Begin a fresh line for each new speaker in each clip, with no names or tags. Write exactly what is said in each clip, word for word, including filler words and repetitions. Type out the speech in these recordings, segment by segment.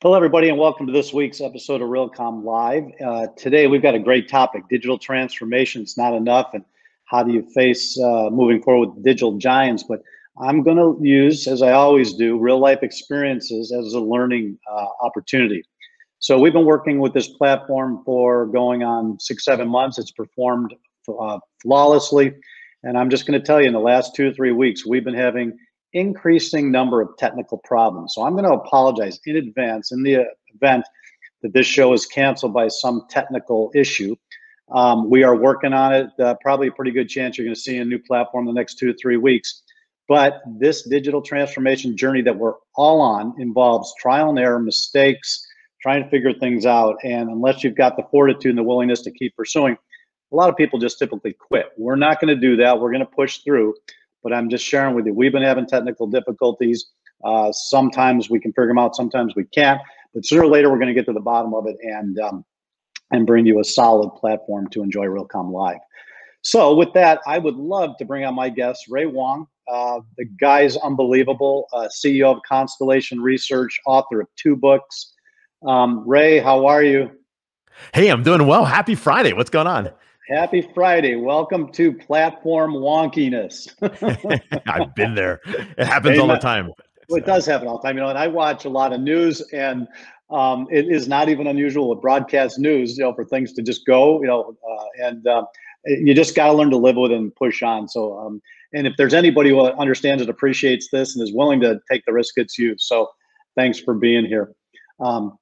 Hello, everybody, and welcome to this week's episode of Realcomm Live. Uh, today, we've got a great topic: digital transformation. It's not enough, and how do you face uh, moving forward with digital giants? But I'm going to use, as I always do, real life experiences as a learning uh, opportunity. So we've been working with this platform for going on six, seven months. It's performed uh, flawlessly, and I'm just going to tell you, in the last two or three weeks, we've been having increasing number of technical problems. So I'm going to apologize in advance in the event that this show is canceled by some technical issue. Um, we are working on it. Uh, probably a pretty good chance you're going to see a new platform in the next two to three weeks. But this digital transformation journey that we're all on involves trial and error, mistakes, trying to figure things out. And unless you've got the fortitude and the willingness to keep pursuing, a lot of people just typically quit. We're not going to do that. We're going to push through. But I'm just sharing with you, we've been having technical difficulties. Uh, sometimes we can figure them out, sometimes we can't. But sooner or later, we're going to get to the bottom of it and um, and bring you a solid platform to enjoy Realcomm Live. So with that, I would love to bring on my guest, Ray Wang. Uh, the guy's unbelievable, uh, C E O of Constellation Research, author of two books. Um, Ray, how are you?
Hey, I'm doing well. Happy Friday. What's going on?
Happy Friday. Welcome to platform wonkiness.
I've been there. It happens all the time.
Well, it does happen all the time. You know, and I watch a lot of news, and um, it is not even unusual with broadcast news, you know, for things to just go, you know, uh, and uh, you just got to learn to live with it and push on. So, um, and if there's anybody who understands and appreciates this and is willing to take the risk, it's you. So thanks for being here. Um,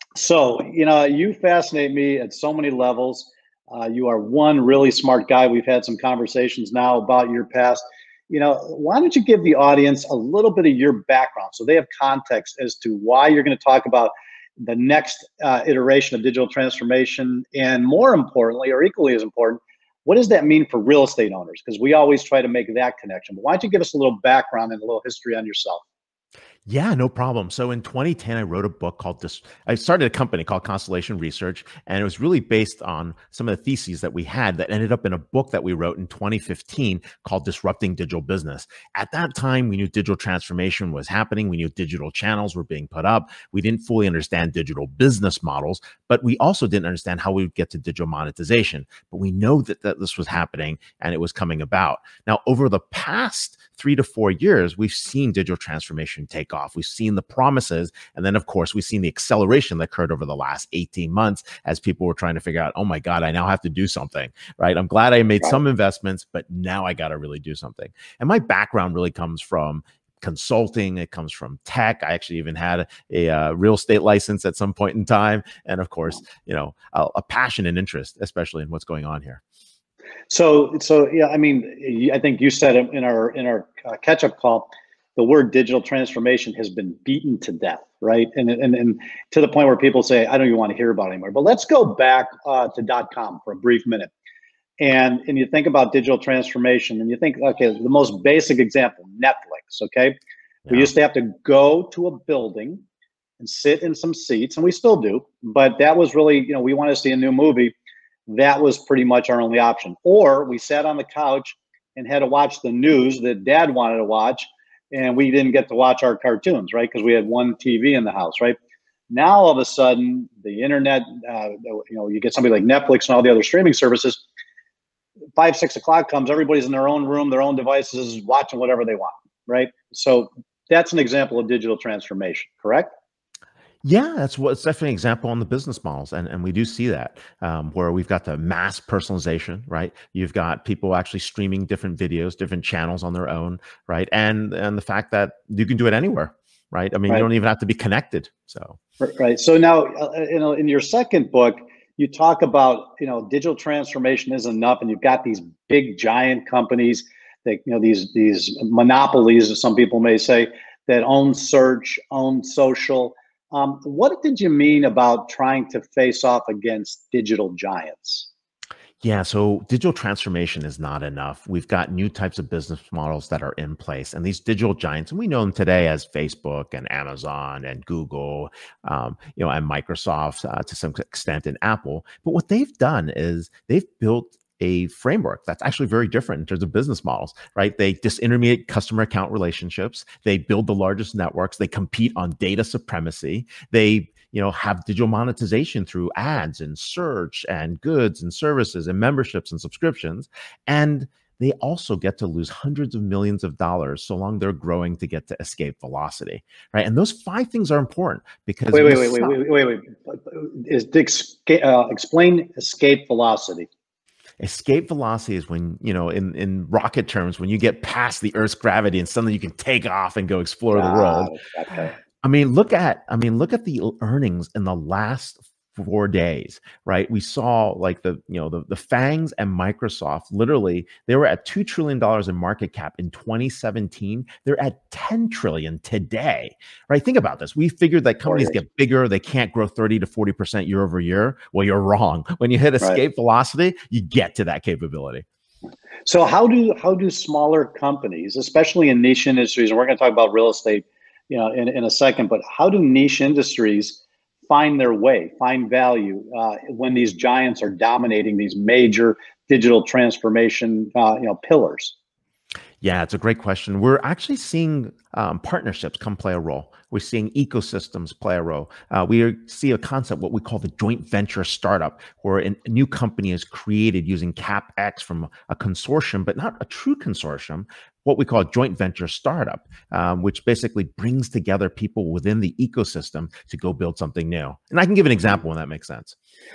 so, you know, you fascinate me at so many levels. Uh, you are one really smart guy. We've had some conversations now about your past. You know, why don't you give the audience a little bit of your background so they have context as to why you're going to talk about the next uh, iteration of digital transformation, and more importantly, or equally as important, what does that mean for real estate owners? Because we always try to make that connection. But why don't you give us a little background and a little history on yourself?
Yeah, no problem. So in twenty ten, I wrote a book called this. I started a company called Constellation Research, and it was really based on some of the theses that we had that ended up in a book that we wrote in twenty fifteen called Disrupting Digital Business. At that time, we knew digital transformation was happening. We knew digital channels were being put up. We didn't fully understand digital business models, but we also didn't understand how we would get to digital monetization. But we know that, that this was happening and it was coming about. Now, over the past three to four years, we've seen digital transformation take off. We've seen the promises. And then, of course, we've seen the acceleration that occurred over the last eighteen months as people were trying to figure out, oh my God, I now have to do something, right? I'm glad I made some investments, but now I got to really do something. And my background really comes from consulting. It comes from tech. I actually even had a, a uh, real estate license at some point in time. And of course, you know, a, a passion and interest, especially in what's going on here.
So, so yeah, I mean, I think you said in our in our uh, catch-up call, the word digital transformation has been beaten to death, right? And and and to the point where people say, I don't even want to hear about it anymore. But let's go back uh, to dot com for a brief minute, and and you think about digital transformation, and you think, okay, the most basic example, Netflix. Okay, yeah. We used to have to go to a building and sit in some seats, and we still do, but that was really, you know, we want to see a new movie. That was pretty much our only option. Or we sat on the couch and had to watch the news that dad wanted to watch, and we didn't get to watch our cartoons, right? Because we had one T V in the house, right? Now, all of a sudden, the internet, uh, you know, you get somebody like Netflix and all the other streaming services, five, six o'clock comes, everybody's in their own room, their own devices, watching whatever they want, right? So that's an example of digital transformation, correct?
Yeah, that's what it's definitely an example on the business models. And, and we do see that um, where we've got the mass personalization, right? You've got people actually streaming different videos, different channels on their own, right? And, and the fact that you can do it anywhere, right? I mean, right. You don't even have to be connected. So,
right. So now, uh, you know, in your second book, you talk about, you know, digital transformation isn't enough. And you've got these big giant companies that, you know, these, these monopolies, as some people may say, that own search, own social. Um, what did you mean about trying to face off against digital giants?
Yeah, so digital transformation is not enough. We've got new types of business models that are in place. And these digital giants, and we know them today as Facebook and Amazon and Google, um, you know, and Microsoft uh, to some extent and Apple. But what they've done is they've built a framework that's actually very different in terms of business models, right? They disintermediate customer account relationships. They build the largest networks. They compete on data supremacy. They, you know, have digital monetization through ads and search and goods and services and memberships and subscriptions. And they also get to lose hundreds of millions of dollars so long they're growing to get to escape velocity, right? And those five things are important because
wait, wait, wait, wait, wait, wait, wait. Is the, uh, explain escape velocity.
Escape velocity is when, you know, in, in rocket terms, when you get past the Earth's gravity and suddenly you can take off and go explore ah, the world. Okay. I mean, look at, I mean, look at the earnings in the last four days, right? We saw like the, you know, the, the FANGs and Microsoft, literally, they were at two trillion dollars in market cap in twenty seventeen. They're at ten trillion today, right? Think about this. We figured that companies get bigger, they can't grow thirty to forty percent year over year. Well, you're wrong. When you hit escape right. velocity, you get to that capability.
So how do, how do smaller companies, especially in niche industries, and we're going to talk about real estate, you know, in, in a second, but how do niche industries find their way, find value uh, when these giants are dominating these major digital transformation, uh, you know, pillars?
Yeah, it's a great question. We're actually seeing um, partnerships come play a role. We're seeing ecosystems play a role. Uh, we see a concept, what we call the joint venture startup, where a new company is created using CapEx from a consortium, but not a true consortium, what we call a joint venture startup, um, which basically brings together people within the ecosystem to go build something new. And I can give an example when that makes sense.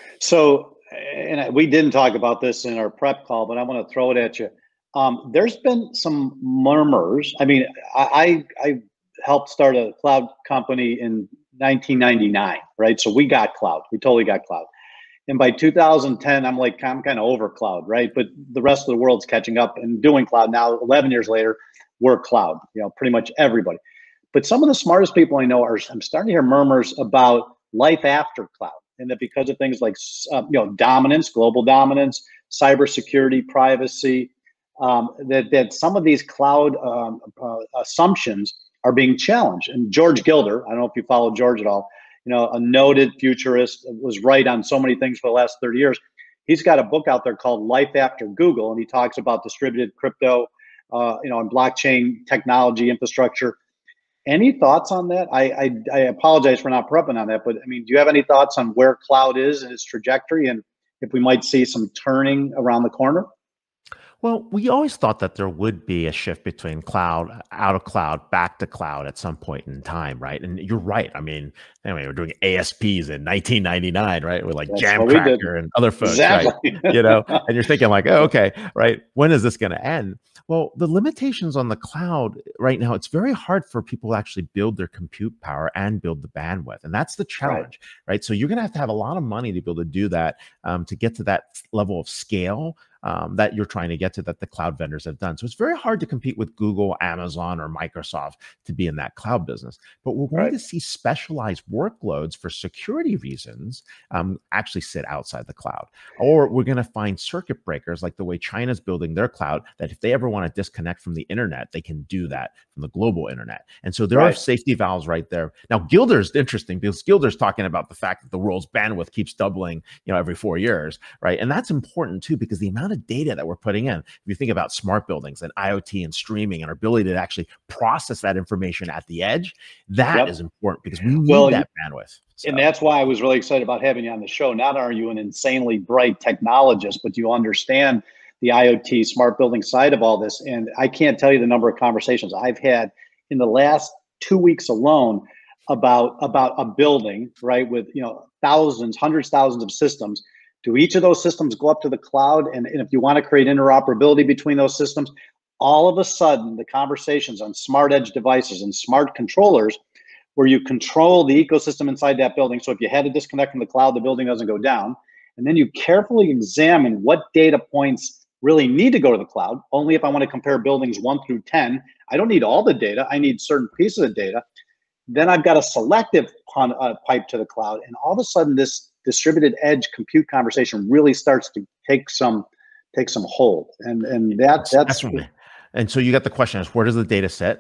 So, and we didn't talk about this in our prep call, but I want to throw it at you. Um, there's been some murmurs. I mean, I, I helped start a cloud company in nineteen ninety-nine, right? So we got cloud. We totally got cloud. And by two thousand ten, I'm like, I'm kind of over cloud, right? But the rest of the world's catching up and doing cloud. Now, eleven years later, we're cloud, you know, pretty much everybody. But some of the smartest people I know are, I'm starting to hear murmurs about life after cloud. And that because of things like, uh, you know, dominance, global dominance, cybersecurity, privacy, um, that, that some of these cloud um, uh, assumptions are being challenged. And George Gilder, I don't know if you follow George at all, you know, a noted futurist, was right on so many things for the last thirty years. He's got a book out there called Life After Google, and he talks about distributed crypto, uh, you know, and blockchain technology infrastructure. Any thoughts on that? I, I, I apologize for not prepping on that, but I mean, do you have any thoughts on where cloud is in its trajectory and if we might see some turning around the corner?
Well, we always thought that there would be a shift between cloud, out of cloud, back to cloud at some point in time, right? And you're right. I mean, anyway, we're doing A S Ps in nineteen ninety-nine, right? With like Jamcracker and other folks, exactly. Right? You know, and you're thinking like, oh, okay, right? When is this going to end? Well, the limitations on the cloud right now, it's very hard for people to actually build their compute power and build the bandwidth. And that's the challenge, right? right? So you're going to have to have a lot of money to be able to do that, um, to get to that level of scale Um, that you're trying to get to, that the cloud vendors have done. So it's very hard to compete with Google, Amazon, or Microsoft to be in that cloud business. But we're going right. to see specialized workloads for security reasons um, actually sit outside the cloud. Or we're going to find circuit breakers like the way China's building their cloud, that if they ever want to disconnect from the internet, they can do that from the global internet. And so there right. are safety valves right there. Now, Gilder's interesting because Gilder's talking about the fact that the world's bandwidth keeps doubling, you know, every four years, right? And that's important too, because the amount of data that we're putting in, if you think about smart buildings and IoT and streaming and our ability to actually process that information at the edge, that yep. is important because we need well, that bandwidth. So.
And that's why I was really excited about having you on the show. Not are you an insanely bright technologist, but you understand the IoT smart building side of all this. And I can't tell you the number of conversations I've had in the last two weeks alone about, about a building, right, with, you know, thousands, hundreds, thousands of systems. Do each of those systems go up to the cloud? And, and if you want to create interoperability between those systems, all of a sudden the conversations on smart edge devices and smart controllers, where you control the ecosystem inside that building. So if you had to disconnect from the cloud, the building doesn't go down. And then you carefully examine what data points really need to go to the cloud. Only if I want to compare buildings one through ten. I don't need all the data. I need certain pieces of data. Then I've got a selective pun, uh, pipe to the cloud. And all of a sudden this distributed edge compute conversation really starts to take some take some hold, and and that that's,
that's right. And so you got the question is, where does the data sit?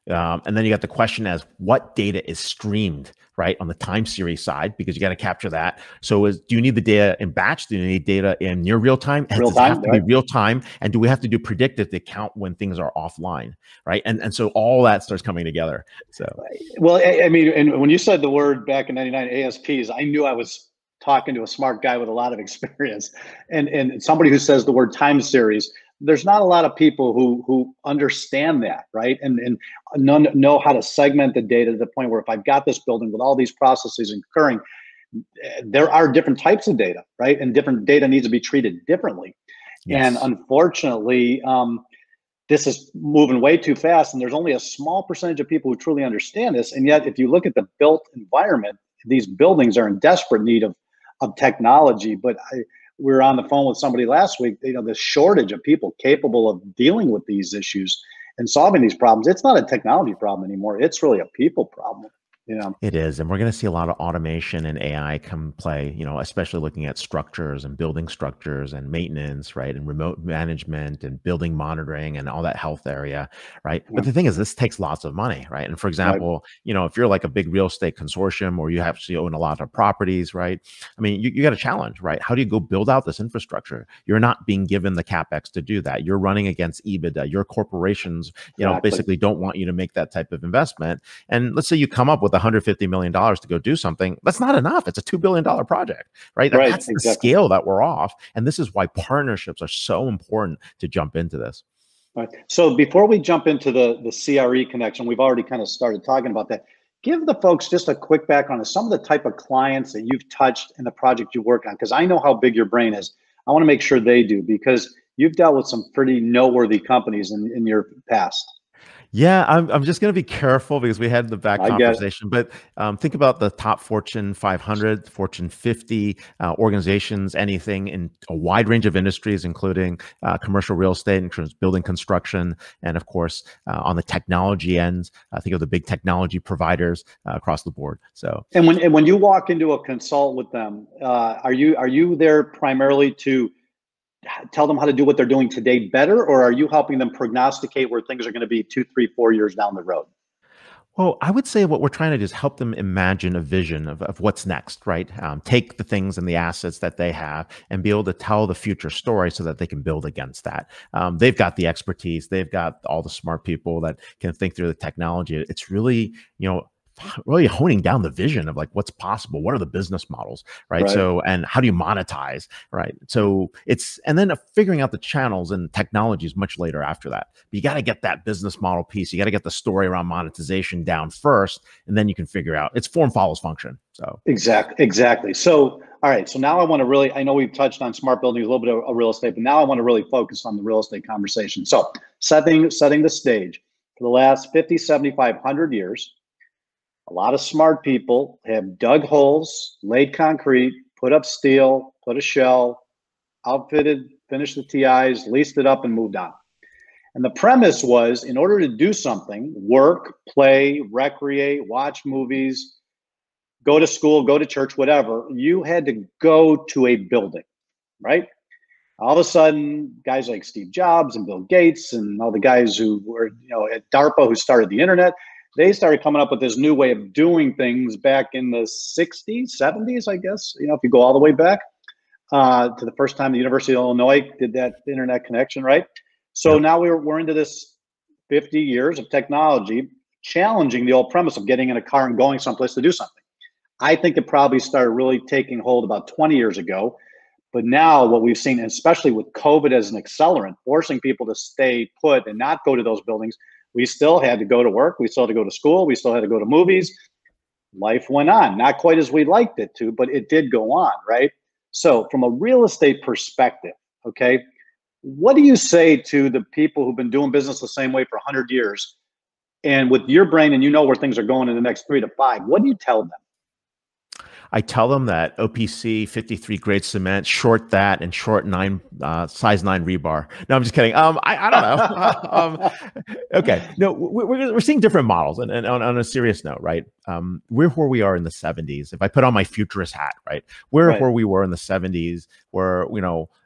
Um, and then you got the question as what data is streamed, right, on the time series side, because you got to capture that. So is, do you need the data in batch? Do you need data in near real time?
Real
Does it have
time,
to
right?
be real time? And do we have to do predictive to count when things are offline, right? And, and so all that starts coming together. So,
well, I, I mean, and when you said the word back in ninety-nine, A S Ps, I knew I was talking to a smart guy with a lot of experience, and and somebody who says the word time series. There's not a lot of people who who understand that, right? And and none know how to segment the data to the point where if I've got this building with all these processes occurring, there are different types of data, right? And different data needs to be treated differently. Yes. And unfortunately, um, this is moving way too fast, and there's only a small percentage of people who truly understand this. And yet, if you look at the built environment, these buildings are in desperate need of of technology. But I, we were on the phone with somebody last week, you know, the shortage of people capable of dealing with these issues and solving these problems. It's not a technology problem anymore. It's really a people problem. You know,
it is. And we're going to see a lot of automation and A I come play, you know, especially looking at structures and building structures and maintenance, right? And remote management and building monitoring and all that health area, right? Yeah. But the thing is, this takes lots of money, right? And for example, right. you know, if you're like a big real estate consortium or you actually own a lot of properties, right? I mean, you, you got a challenge, right? How do you go build out this infrastructure? You're not being given the CapEx to do that. You're running against EBITDA. Your corporations, you know, exactly. basically don't want you to make that type of investment. And let's say you come up with one hundred fifty million dollars to go do something. That's not enough. It's a two billion dollars project, right?
right
That's
exactly.
the scale that we're off. And this is why partnerships are so important to jump into this.
Right. So before we jump into the, the C R E connection, we've already kind of started talking about that. Give the folks just a quick background on some of the type of clients that you've touched in the project you work on, because I know how big your brain is. I want to make sure they do, because you've dealt with some pretty noteworthy companies in, in your past.
Yeah, I'm, I'm just going to be careful because we had the back I conversation, but um, think about the top Fortune five hundred, Fortune fifty uh, organizations, anything in a wide range of industries, including uh, commercial real estate, and building construction, and of course, uh, on the technology end, uh, think of the big technology providers uh, across the board. So,
and when and when you walk into a consult with them, uh, are you are you there primarily to tell them how to do what they're doing today better, or are you helping them prognosticate where things are going to be two, three, four years down the road?
Well, I would say what we're trying to do is help them imagine a vision of, of what's next, right? Um, take the things and the assets that they have and be able to tell the future story so that they can build against that. Um, they've got the expertise. They've got all the smart people that can think through the technology. It's really, you know, really honing down the vision of like what's possible. What are the business models, right? right? So, and how do you monetize, right? So it's, and then figuring out the channels and technologies much later after that. But you got to get that business model piece. You got to get the story around monetization down first, and then you can figure out it's form follows function. So
exactly, exactly. So, all right. So now I want to really, I know we've touched on smart buildings, a little bit of, of real estate, but now I want to really focus on the real estate conversation. So setting, setting the stage for the last fifty, seventy-five, one hundred years, a lot of smart people have dug holes, laid concrete, put up steel, put a shell, outfitted, finished the T Is, leased it up, and moved on. And the premise was, in order to do something, work, play, recreate, watch movies, go to school, go to church, whatever, you had to go to a building, right? All of a sudden, guys like Steve Jobs and Bill Gates and all the guys who were, you know, at DARPA who started the internet, they started coming up with this new way of doing things back in the sixties, seventies, I guess, you know, if you go all the way back uh, to the first time the University of Illinois did that internet connection, right? So now we're, we're into this fifty years of technology challenging the old premise of getting in a car and going someplace to do something. I think it probably started really taking hold about twenty years ago. But now what we've seen, especially with COVID as an accelerant, forcing people to stay put and not go to those buildings, we still had to go to work. We still had to go to school. We still had to go to movies. Life went on, not quite as we liked it to, but it did go on, right? So from a real estate perspective, okay, what do you say to the people who've been doing business the same way for one hundred years, and with your brain and you know where things are going in the next three to five, what do you tell them?
I tell them that O P C fifty-three grade cement, short that, and short nine uh, size nine rebar. No, I'm just kidding. Um, I, I don't know. um, okay, no, we're, we're seeing different models. And, and on, on a serious note, right? Um, we're where we are in the seventies. If I put on my futurist hat, right, we're right. where we were in the seventies, where you know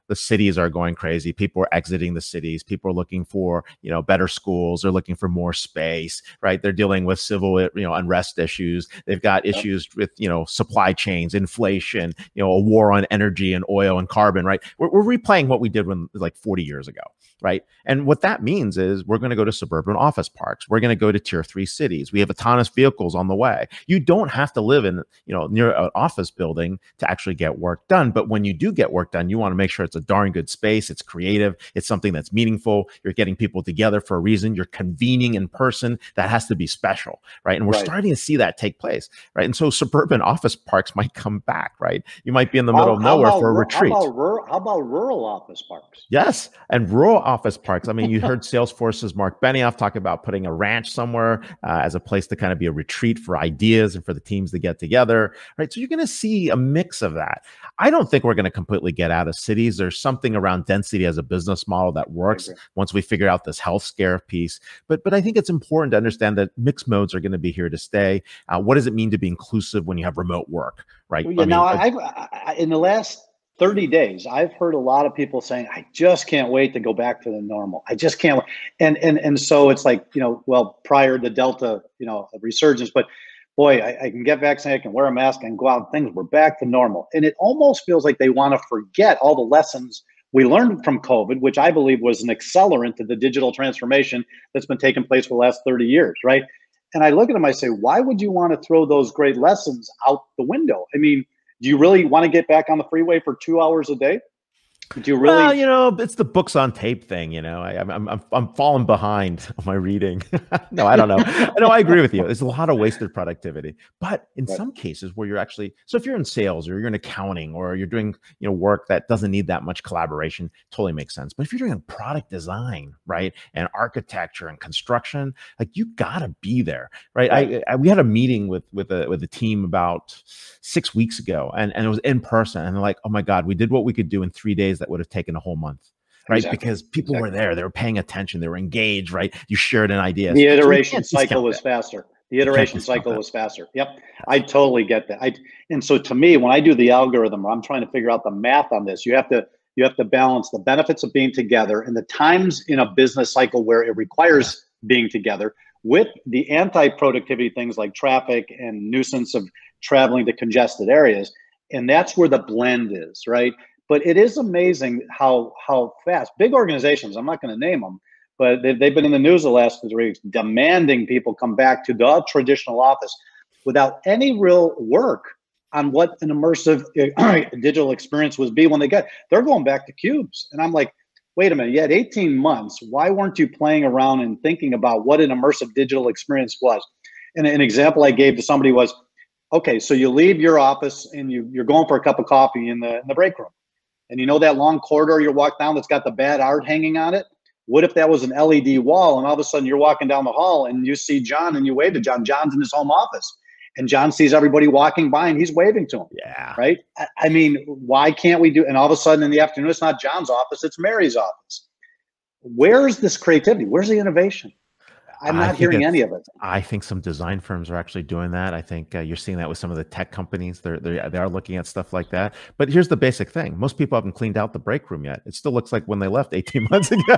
the cities are going crazy. People are exiting the cities. People are looking for, you know, better schools. They're looking for more space, right? They're dealing with civil, you know, unrest issues. They've got
Yep.
issues with, you know, supply chains, inflation, you know, a war on energy and oil and carbon, right? We're, we're replaying what we did when like forty years ago, right? And what that means is we're going to go to suburban office parks. We're going to go to tier three cities. We have autonomous vehicles on the way. You don't have to live in, you know, near an office building to actually get work done. But when you do get work done, you want to make sure it's a darn good space. It's creative. It's something that's meaningful. You're getting people together for a reason. You're convening in person. That has to be special, right? And we're
Right.
starting to see that take place, right? And so suburban office parks might come back, right? You might be in the middle
How,
of
how
nowhere
about,
for a
ru-
retreat.
How about, rural, how about rural office parks?
Yes, and rural office parks. I mean, you heard Salesforce's Mark Benioff talk about putting a ranch somewhere uh, as a place to kind of be a retreat for ideas and for the teams to get together, right? So you're going to see a mix of that. I don't think we're going to completely get out of cities. There's something around density as a business model that works once we figure out this health scare piece. But but I think it's important to understand that mixed modes are going to be here to stay. Uh, what does it mean to be inclusive when you have remote work, right?
Well, yeah,
I mean,
now
uh,
I've I, in the last thirty days, I've heard a lot of people saying, "I just can't wait to go back to the normal. I just can't." wait." And and and so it's like, you know, well, prior to Delta, you know, resurgence, but boy, I, I can get vaccinated, I can wear a mask, and go out. Things we're back to normal, and it almost feels like they want to forget all the lessons we learned from COVID, which I believe was an accelerant to the digital transformation that's been taking place for the last thirty years, right? And I look at them, I say, why would you want to throw those great lessons out the window? I mean, do you really want to get back on the freeway for two hours a day? Do you really?
Well, you know, it's the books on tape thing. You know, I, I'm I'm I'm falling behind on my reading. No, I don't know. No, I agree with you. There's a lot of wasted productivity, but in
Right.
some cases where you're actually, so if you're in sales or you're in accounting or you're doing, you know, work that doesn't need that much collaboration, totally makes sense. But if you're doing product design, right, and architecture and construction, like you gotta be there, right?
Right.
I, I we had a meeting with with a with a team about six weeks ago, and and it was in person, and they're like, oh my God, we did what we could do in three days that would have taken a whole month, right?
Exactly.
Because people
Exactly.
were there, they were paying attention, they were engaged, right? You shared an idea.
The
So we
iteration
can't
cycle
discount
was
that.
faster. The
You can't
iteration
discount
cycle
that.
was faster. Yep. I totally get that. I and so to me, when I do the algorithm, I'm trying to figure out the math on this. You have to you have to balance the benefits of being together and the times in a business cycle where it requires being together with the anti-productivity things like traffic and nuisance of traveling to congested areas. And that's where the blend is, right? But it is amazing how how fast big organizations, I'm not going to name them, but they've, they've been in the news the last three weeks demanding people come back to the traditional office without any real work on what an immersive digital experience would be when they get. They're going back to cubes. And I'm like, wait a minute, you had eighteen months. Why weren't you playing around and thinking about what an immersive digital experience was? And an example I gave to somebody was, okay, so you leave your office and you, you're going for a cup of coffee in the, in the break room. And you know that long corridor you walk down that's got the bad art hanging on it? What if that was an L E D wall and all of a sudden you're walking down the hall and you see John and you wave to John. John's in his home office and John sees everybody walking by and he's waving to him.
Yeah.
Right? I, I mean, why can't we do? And all of a sudden in the afternoon, it's not John's office, it's Mary's office. Where's this creativity? Where's the innovation? I'm
I
not
think
hearing
it's,
any of it.
I think some design firms are actually doing that. I think uh, you're seeing that with some of the tech companies. They're, they're, they are looking at stuff like that. But here's the basic thing. Most people haven't cleaned out the break room yet. It still looks like when they left eighteen months ago.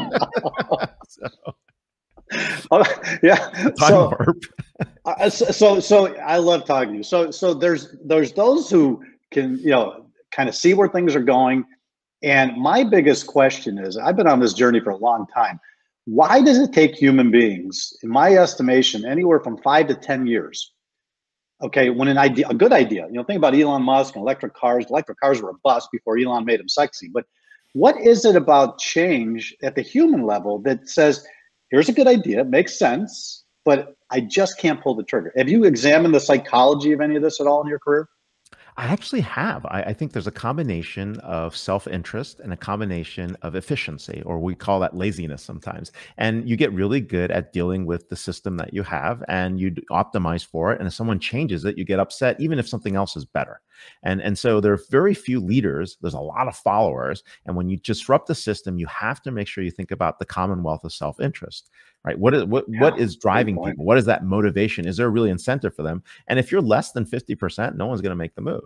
So,
Oh, yeah.
time
So,
warp.
uh, so, so, so I love talking to you. So, so there's, there's those who can, you know, kind of see where things are going. And my biggest question is, I've been on this journey for a long time. Why does it take human beings, in my estimation, anywhere from five to ten years? Okay, when an idea, a good idea, you know, think about Elon Musk and electric cars. Electric cars were a bust before Elon made them sexy. But what is it about change at the human level that says, here's a good idea, it makes sense, but I just can't pull the trigger? Have you examined the psychology of any of this at all in your career?
I actually have. I, I think there's a combination of self-interest and a combination of efficiency, or we call that laziness sometimes. And you get really good at dealing with the system that you have and you optimize for it. And if someone changes it, you get upset, even if something else is better. And, and so there are very few leaders. There's a lot of followers. And when you disrupt the system, you have to make sure you think about the commonwealth of self-interest. Right? What is what
Yeah,
what is driving
point.
people? What is that motivation? Is there a really incentive for them? And if you're less than fifty percent, no one's going to make the move.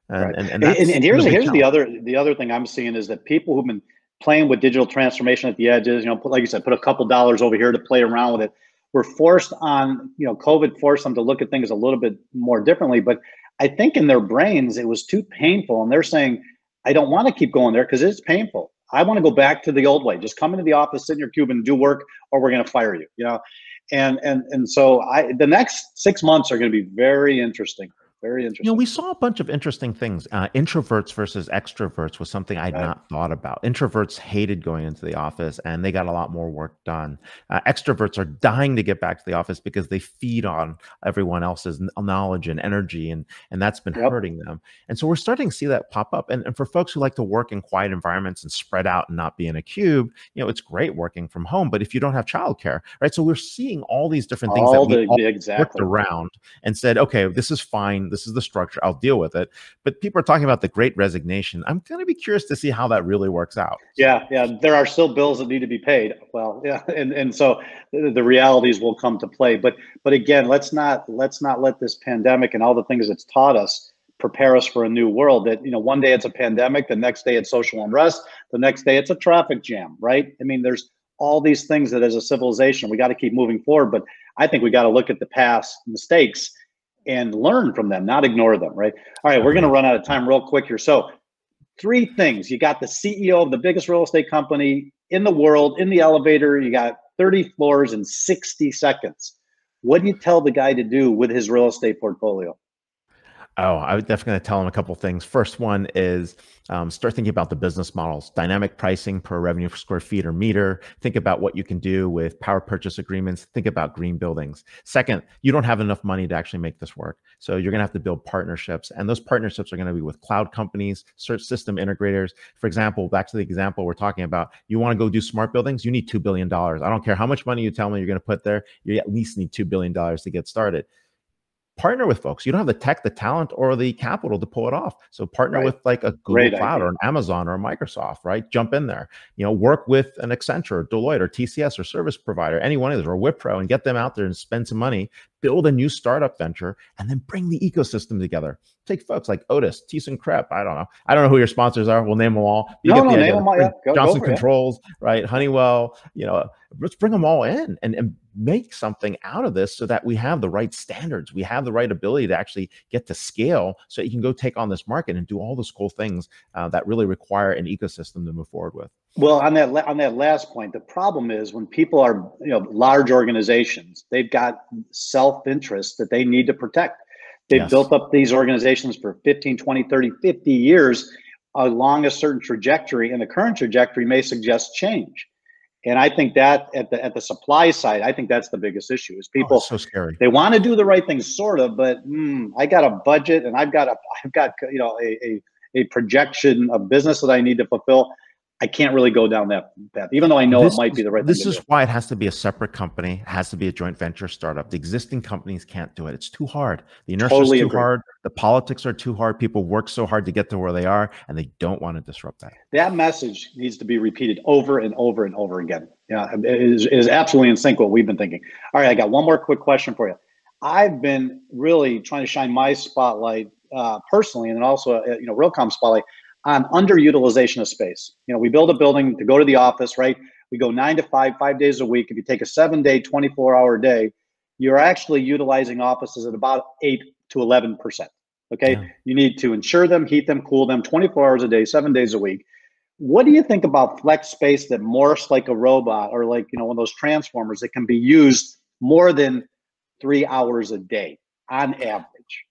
And
Right.
and, and
And, and,
that's
and
been a
here's
big
here's the
challenge.
other the other thing I'm seeing is that people who've been playing with digital transformation at the edges, you know, put, like you said, put a couple dollars over here to play around with it. We're forced on, you know, COVID forced them to look at things a little bit more differently. But I think in their brains it was too painful, and they're saying, I don't want to keep going there because it's painful. I want to go back to the old way. Just come into the office, sit in your cube, and do work, or we're going to fire you. You know, and and and so I the next six months are going to be very interesting. Very
You know,
interesting.
we saw a bunch of interesting things. Uh, introverts versus extroverts was something I'd
Right.
not thought about. Introverts hated going into the office and they got a lot more work done. Uh, extroverts are dying to get back to the office because they feed on everyone else's kn- knowledge and energy, and, and that's been
Yep.
hurting them. And so we're starting to see that pop up. And, and for folks who like to work in quiet environments and spread out and not be in a cube, you know, it's great working from home, but if you don't have childcare, right? So we're seeing all these different things that
All
we
the
all worked
exactly.
around and said, okay, this is fine. This is the structure. I'll deal with it. But people are talking about the great resignation. I'm going to be curious to see how that really works out.
Yeah, yeah. There are still bills that need to be paid. Well, yeah, and and so the, the realities will come to play. But but again, let's not let's not let this pandemic and all the things it's taught us prepare us for a new world. That, you know, one day it's a pandemic, the next day it's social unrest, the next day it's a traffic jam, right? I mean, there's all these things that as a civilization we got to keep moving forward. But I think we got to look at the past mistakes and learn from them, not ignore them, right? All right, we're going to run out of time real quick here. So three things. You got the C E O of the biggest real estate company in the world in the elevator. You got thirty floors in sixty seconds. What do you tell the guy to do with his real estate portfolio?
Oh, I would definitely tell them a couple things. First one is um, start thinking about the business models, dynamic pricing per revenue per square feet or meter. Think about what you can do with power purchase agreements. Think about green buildings. Second, you don't have enough money to actually make this work. So you're going to have to build partnerships. And those partnerships are going to be with cloud companies, search system integrators. For example, back to the example we're talking about, you want to go do smart buildings, you need two billion dollars. I don't care how much money you tell me you're going to put there, you at least need two billion dollars to get started. Partner with folks. You don't have the tech, the talent, or the capital to pull it off. So partner
Right.
with like a Google
Great
Cloud
idea.
or an Amazon or a Microsoft, right? Jump in there. You know, work with an Accenture, or Deloitte, or T C S, or service provider, any one of those, or Wipro, and get them out there and spend some money, build a new startup venture, and then bring the ecosystem together. Take folks like Otis, ThyssenKrupp. I don't know. I don't know who your sponsors are. We'll name them all. You
No,
get
no,
the
name
idea.
them all.
Bring
Yeah, go, go
Johnson
for it.
Controls, right? Honeywell. You know, let's bring them all in and, and make something out of this so that we have the right standards. We have the right ability to actually get to scale so you can go take on this market and do all those cool things uh, that really require an ecosystem to move forward with.
Well, on that on that last point, the problem is when people are, you know, large organizations, they've got self-interest that they need to protect. They've
Yes.
built up these organizations for fifteen, twenty, thirty, fifty years along a certain trajectory, and the current trajectory may suggest change. And I think that at the at the supply side, I think that's the biggest issue is
Oh,
people,
it's so scary.
they want to do the right thing, sort of, but mm, I got a budget and I've got a I've got you know a, a a projection of business that I need to fulfill. I can't really go down that path, even though I know
This
it might
is
be the right thing
this
to
is
do.
why it has to be a separate company, it has to be a joint venture startup. The existing companies can't do it. It's too hard. The inertia is
Totally
too
agree.
hard. The politics are too hard. People work so hard to get to where they are, and they don't want to disrupt that.
That message needs to be repeated over and over and over again. Yeah, it is, it is absolutely in sync with what we've been thinking. All right, I got one more quick question for you. I've been really trying to shine my spotlight uh, personally, and then also uh, you know, Realcomm spotlight on underutilization of space. You know, we build a building to go to the office, right? We go nine to five, five days a week. If you take a seven-day, twenty-four hour day, you're actually utilizing offices at about eight to eleven percent. Okay,
Yeah.
you need to insure them, heat them, cool them, twenty-four hours a day, seven days a week. What do you think about flex space that morphs like a robot, or like, you know, one of those transformers that can be used more than three hours a day on average?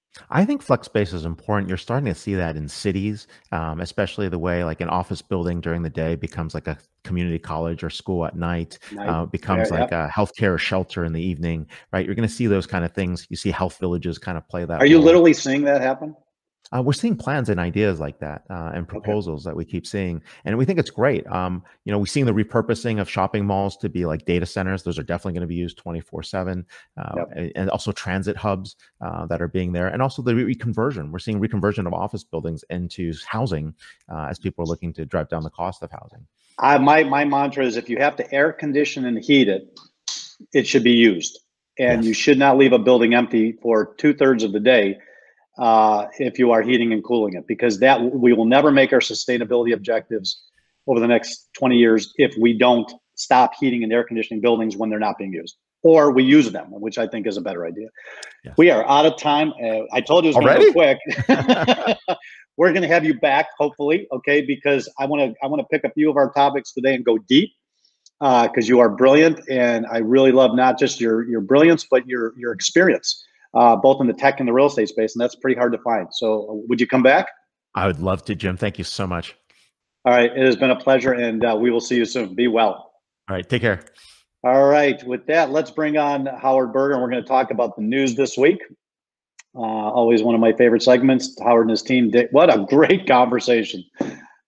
I think flex space is important. You're starting to see that in cities, um, especially the way like an office building during the day becomes like a community college or school at night,
Night,
uh, becomes
there,
like
yep.
a healthcare shelter in the evening, right? You're going to see those kind of things. You see health villages kind of play that
Are you
role.
literally seeing that happen?
Uh, we're seeing plans and ideas like that uh, and
Okay.
proposals that we keep seeing, and we think it's great. Um, you know, we're seeing the repurposing of shopping malls to be like data centers. Those are definitely going to be used twenty-four seven, uh,
Yep.
and, and also transit hubs uh, that are being there, and also the re- reconversion. We're seeing reconversion of office buildings into housing uh, as people are looking to drive down the cost of housing.
I, my, my mantra is if you have to air condition and heat it, it should be used. And
Yes.
you should not leave a building empty for two thirds of the day. uh, if you are heating and cooling it, because that we will never make our sustainability objectives over the next twenty years if we don't stop heating and air conditioning buildings when they're not being used, or we use them, which I think is a better idea. Yes. We are out of time. Uh, I told you it was going to go quick. We're going to have you back, hopefully, okay? Because I want to I want to pick a few of our topics today and go deep, because uh, you are brilliant, and I really love not just your your brilliance, but your your experience, uh, both in the tech and the real estate space, and that's pretty hard to find. So, uh, would you come back?
I would love to, Jim. Thank you so much.
All right, it has been a pleasure, and uh, we will see you soon. Be well.
All right, take care.
All right, with that, let's bring on Howard Berger, and we're going to talk about the news this week. Uh, always one of my favorite segments. Howard and his team did. What a great conversation. All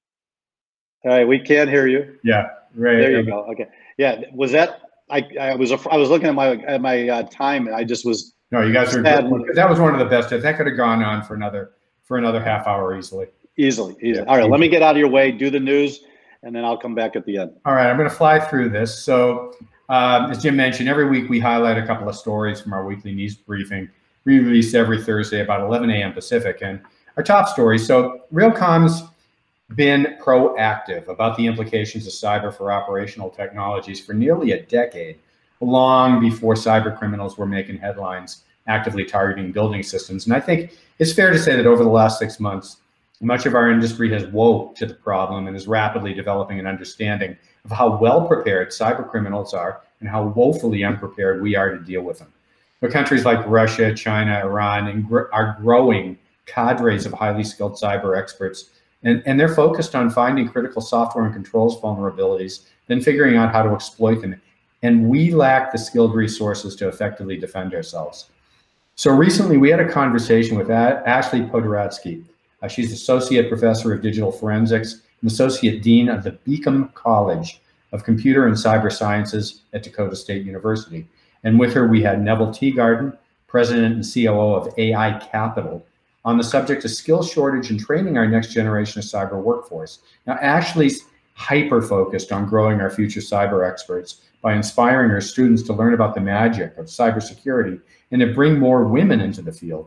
right, we can't hear you.
Yeah, right.
There you go. Okay. Yeah, was that? I I was I was looking at my at my uh, time, and I just was.
No, you guys are. Good. That was one of the best. That could have gone on for another for another half hour easily.
Easily, easily. Yeah. All right, let me get out of your way. Do the news, and then I'll come back at the end.
All right, I'm going to fly through this. So, um, as Jim mentioned, every week we highlight a couple of stories from our weekly news briefing. We release every Thursday about eleven A M Pacific. And our top story, so Realcomm's been proactive about the implications of cyber for operational technologies for nearly a decade, long before cyber criminals were making headlines actively targeting building systems. And I think it's fair to say that over the last six months, much of our industry has woke to the problem and is rapidly developing an understanding of how well prepared cyber criminals are and how woefully unprepared we are to deal with them. But countries like Russia, China, Iran and gr are growing cadres of highly skilled cyber experts, and, and they're focused on finding critical software and controls vulnerabilities, then figuring out how to exploit them. And we lack the skilled resources to effectively defend ourselves. So recently we had a conversation with a Ashley Podaradsky. Uh, she's Associate Professor of Digital Forensics and Associate Dean of the Beacom College of Computer and Cyber Sciences at Dakota State University. And with her, we had Neville Teagarden, President and C O O of A I Capital, on the subject of skill shortage and training our next generation of cyber workforce. Now, Ashley's hyper-focused on growing our future cyber experts by inspiring her students to learn about the magic of cybersecurity and to bring more women into the field.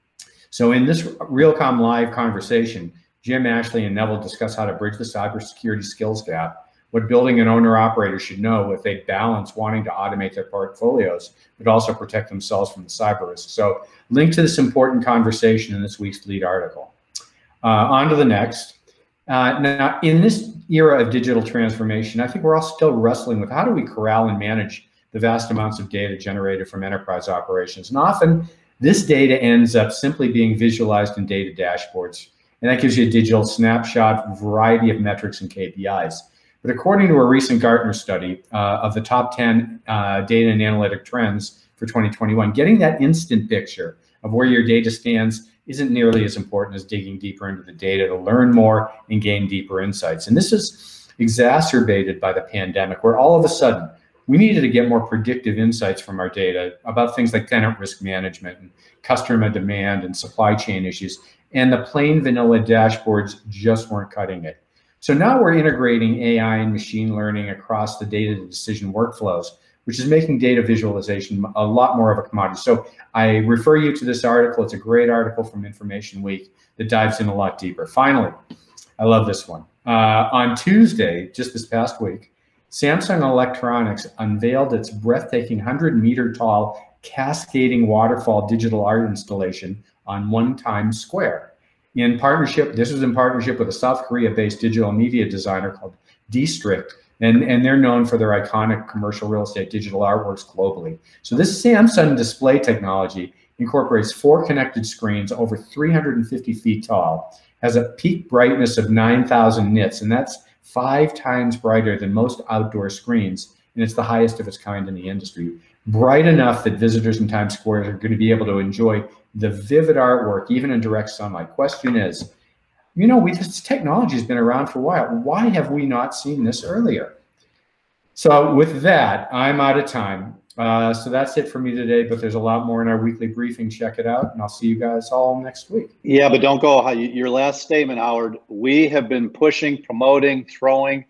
So in this Realcomm Live conversation, Jim, Ashley, and Neville discuss how to bridge the cybersecurity skills gap, what building and owner-operators should know if they balance wanting to automate their portfolios, but also protect themselves from the cyber risk. So link to this important conversation in this week's lead article. Uh, on to the next. Uh, now, in this era of digital transformation, I think we're all still wrestling with how do we corral and manage the vast amounts of data generated from enterprise operations. And often this data ends up simply being visualized in data dashboards. And that gives you a digital snapshot, variety of metrics and K P Is. But according to a recent Gartner study uh, of the top ten uh, data and analytic trends for twenty twenty-one, getting that instant picture of where your data stands isn't nearly as important as digging deeper into the data to learn more and gain deeper insights. And this is exacerbated by the pandemic, where all of a sudden we needed to get more predictive insights from our data about things like tenant risk management and customer demand and supply chain issues. And the plain vanilla dashboards just weren't cutting it. So now we're integrating A I and machine learning across the data to decision workflows, which is making data visualization a lot more of a commodity. So I refer you to this article. It's a great article from Information Week that dives in a lot deeper. Finally, I love this one. Uh, on Tuesday, just this past week, Samsung Electronics unveiled its breathtaking one hundred meter tall cascading waterfall digital art installation on One Times Square. In partnership, this was in partnership with a South Korea-based digital media designer called D-Strict, and, and they're known for their iconic commercial real estate digital artworks globally. So this Samsung display technology incorporates four connected screens over three hundred fifty feet tall, has a peak brightness of nine thousand nits, and that's five times brighter than most outdoor screens, and it's the highest of its kind in the industry. Bright enough that visitors in Times Square are going to be able to enjoy the vivid artwork, even in direct sunlight. Question is, you know, we, this technology has been around for a while. Why have we not seen this earlier? So with that, I'm out of time. Uh, so that's it for me today, but there's a lot more in our weekly briefing. Check it out, and I'll see you guys all next week.
Yeah, but don't go, your last statement, Howard. We have been pushing, promoting, throwing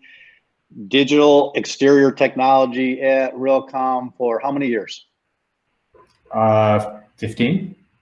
digital exterior technology at Realcomm for how many years?
Uh, fifteen.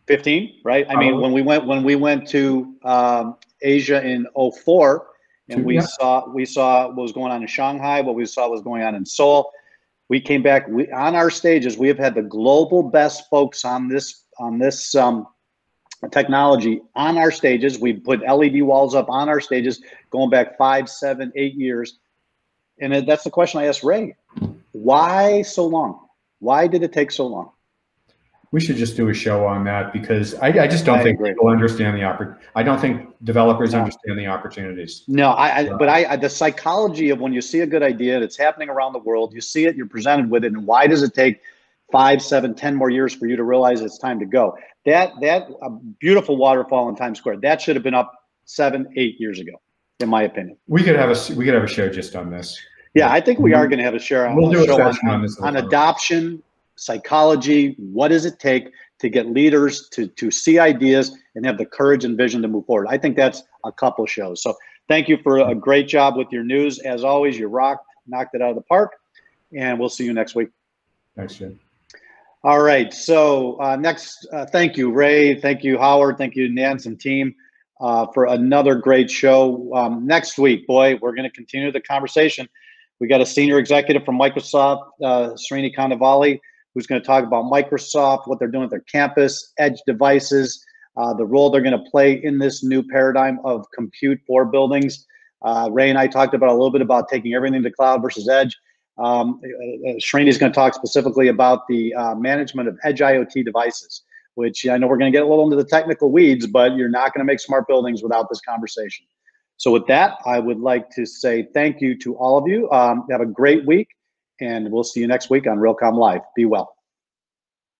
fifteen, right? I mean,
Probably.
when we went when we went to um, Asia in oh four, and we
Yeah.
saw we saw what was going on in Shanghai, what we saw was going on in Seoul. We came back. We on our stages. We have had the global best folks on this on this um, technology on our stages. We put L E D walls up on our stages, going back five, seven, eight years. And it, that's the question I asked Ray: why so long? Why did it take so long?
We should just do a show on that because I, I just don't
I
think
agree.
people understand the oppor- I don't think developers
No.
understand the opportunities.
No, I, I but I, I the psychology of when you see a good idea that's happening around the world, you see it, you're presented with it, and why does it take five, seven, ten more years for you to realize it's time to go? That that a beautiful waterfall in Times Square, that should have been up seven, eight years ago, in my opinion.
We could have a we could have a show just on this.
Yeah, I think we are going to have a share on,
We'll do
a
a
show on,
session on
on,
this at
on
the time.
adoption, psychology. What does it take to get leaders to to see ideas and have the courage and vision to move forward? I think that's a couple shows. So thank you for a great job with your news. As always, you rocked, knocked it out of the park, and we'll see you next week.
Thanks, Jim.
All right. So uh, next, uh, thank you, Ray. Thank you, Howard. Thank you, Nance and team, uh, for another great show. Um, next week, boy, we're going to continue the conversation. We got a senior executive from Microsoft, uh, Srini Kandavali, who's going to talk about Microsoft, what they're doing with their campus, edge devices, uh, the role they're going to play in this new paradigm of compute for buildings. Uh, Ray and I talked about a little bit about taking everything to cloud versus edge. Um, uh, Srini is going to talk specifically about the uh, management of edge I O T devices, which I know we're going to get a little into the technical weeds, but you're not going to make smart buildings without this conversation. So with that, I would like to say thank you to all of you. Um, have a great week, and we'll see you next week on Realcomm Live. Be well.